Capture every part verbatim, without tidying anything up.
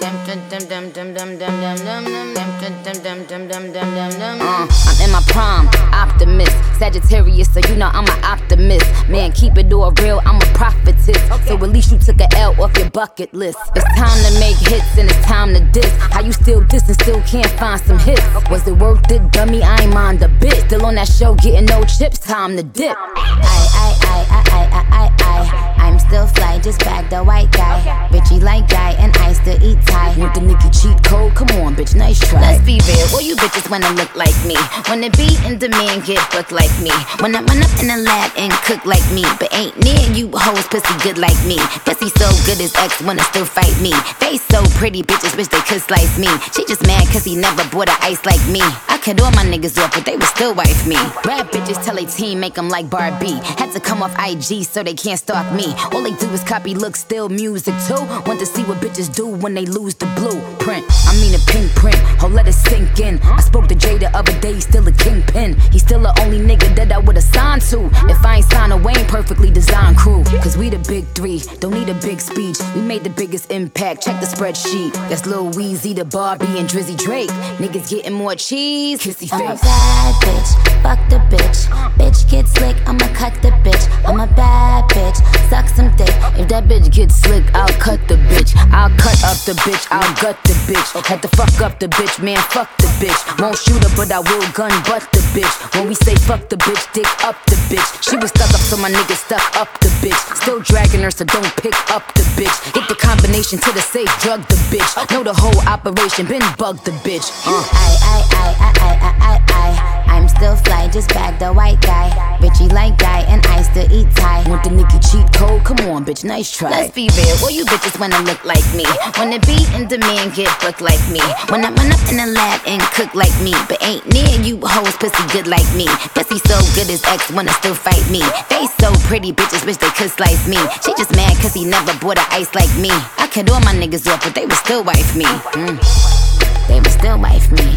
Uh, I'm in my prime, optimist, Sagittarius, so you know I'm an optimist. Man, keep it all real, I'm a prophetess. So at least you took a L off your bucket list. It's time to make hits and it's time to diss. How you still diss and still can't find some hits? Was it worth it, dummy? I ain't mind a bit. Still on that show, getting no chips, time to dip. I, I, I, I, I, I, I, I'm still fly, just bagged a white guy. Bitchy like guy, and I still eat Thai. Want the Nicki cheat code? Come on, bitch, nice try. Let's be real, all you bitches wanna look like me. Wanna be in demand, get booked like me. Wanna run up in the lab and cook like me. But ain't near you hoes pussy good like me. Pussy so good his ex wanna still fight me. Face so pretty, bitches wish they could slice me. She just mad cause he never bought a ice like me. I cut all my niggas off, but they would still wife me. Rap bitches tell they team make them like Barbie. Had to come off I G so they can't stalk me. All they do is copy looks, still music too. Want to see what bitches do when they lose the blueprint. I mean a pink print, oh let it sink in. I spoke to Jay the other day, still a kingpin. He still the only nigga that I would've signed to. If I ain't signed a Wayne perfectly designed crew. Cause we the big three, don't need a big speech. We made the biggest impact, check the spreadsheet. That's Lil Weezy, the Barbie, and Drizzy Drake. Niggas getting more cheese, kissy face. I'm a bad bitch, fuck the bitch. Bitch get slick, I'ma cut the bitch. I'm a bad bitch, suck some dick. If that bitch gets slick, I'll cut the bitch. I'll cut up the bitch, I'll gut the bitch. Had to fuck up the bitch, man, fuck the bitch. Won't shoot her, but I will gun butt the bitch. When we say fuck the bitch, dick up the bitch. She was stuck up, so my nigga stuck up the bitch. Still dragging her, so don't pick up the bitch. Get the combination to the safe, drug the bitch. Know the whole operation, been bug the bitch. Uh. I, I, I, I, I, I, I, I, I'm still fly, just bagged a white guy. Bitchy like guy, and I still eat Thai. Want the Nicki cheat code? Come on, bitch, nice try. Let's be real, all you bitches wanna look like me. Wanna be in demand, get booked like me. Wanna run up in the lab and cook like me. But ain't near you hoes pussy good like me. Pussy so good his ex wanna still fight me. Face so pretty, bitches wish they could slice me. She just mad cause he never bought a ice like me. I cut all my niggas off, but they would still wife me. Mm. They would still wife me.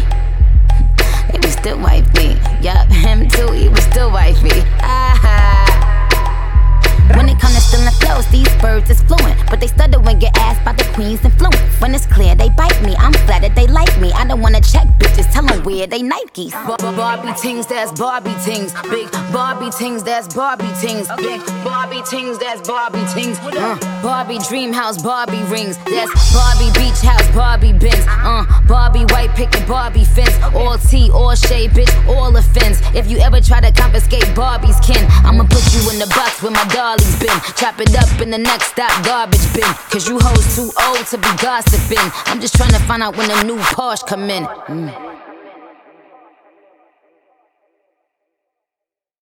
They would still wife me. Yup, him too, he would still wife me. Ah. When it comes to stealing flows, these birds is fluent. But they stutter when get asked by the queen's influence. When it's clear they bite me, I'm flattered they like me. I don't wanna check bitches, tell them where they Nikes. Barbie tings, that's Barbie tings. Big Barbie tings, that's Barbie tings. Big Barbie tings, that's Barbie tings. Uh, Barbie dream house, Barbie rings. That's Barbie beach house, Barbie Benz. Uh, Barbie white picket, Barbie fence. All tea, all shade, bitch, all offense. If you ever try to confiscate Barbie's kin, I'ma put you in the box with my dolly's bin. Chop it up in the next stop, garbage bin. Cause you hoes too old to be gossiping. I'm just trying to find out when the new Porsche come in. Mm.